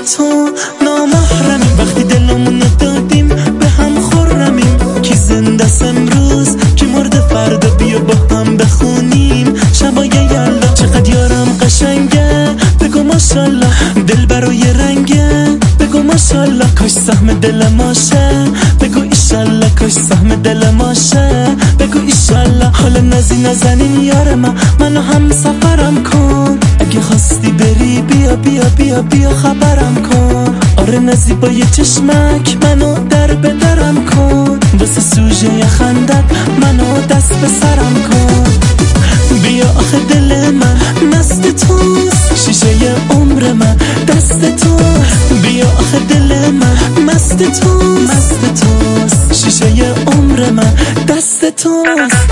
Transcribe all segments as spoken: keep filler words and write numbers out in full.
تو نامحرمی، وقتی دلمونو دادیم به هم خورمیم. کی زنده است امروز کی مرده فردا، بیا با هم بخونیم شبای یلا. چقدر یارم قشنگه بگو ماشالله، دل برای رنگه بگو ماشالله. کاش سهم دل ماشه بگو ایشالله، کاش سهم دل ماشه بگو ایشالله. حالا نزی نزنین یار من، منو هم سفرم کن. اگه خواستی بری بیا بیا بیا بیا خبرم کن. آره نزی با یه چشمک منو در بدرم کن. واسه سوژه خندت منو دست به سرم کن. بیا آخه دل من مست توست، شیشه عمر من دست توست. بیا آخه دل من مست توست، مست توست. شیشه عمر من دست توست.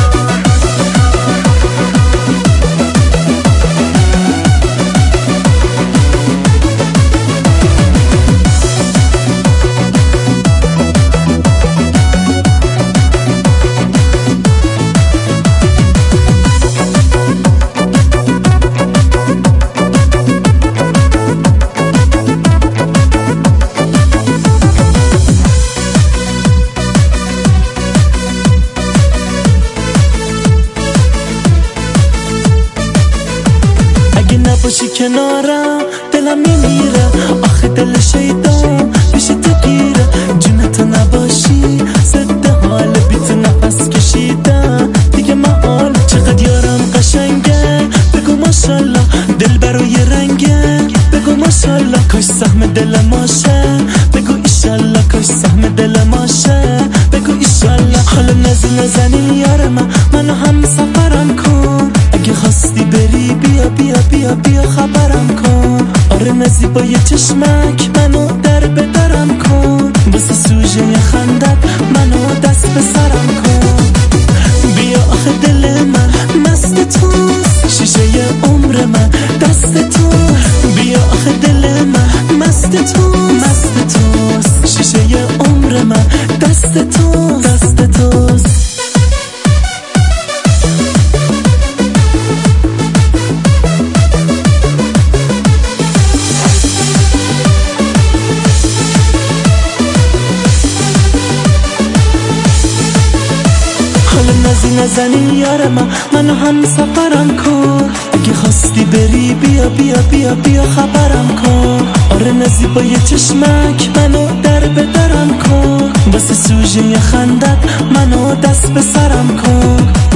باشی کنارم دلم میمیره، آخه دل شیطان پیش تو گیره. جونتو نباشی ضد حال بی تو نفس کشیدم دیگه محال. چقدر یارم قشنگه بگو ماشالله، دل برای رنگه بگو ماشالله. کاش سهم دل ماشه بگو ایشالله، کاش سهم دل ماشه بگو ایشالله. حالا نزی نزنین یار من، منو هم سفرم کن. اگه خواستی بری بیا بیا بیا بیا خبرم کن. آره نزی با یه چشمک منو در بدرم کن. واسه سوژه خندت منو دست به سرم کن. بیا آخه دل من مست توست، شیشه عمر من دست توست. بیا آخه دل من مست توست، مست توست. شیشه عمر من دست توست، دست توست. نزی نزنین یار من، منو هم سفرم کن. اگه خواستی بری بیا بیا بیا بیا خبرم کن. آره نزی با یه چشمک منو در بدرم کن. واسه سوژه خندت منو دست به سرم کن.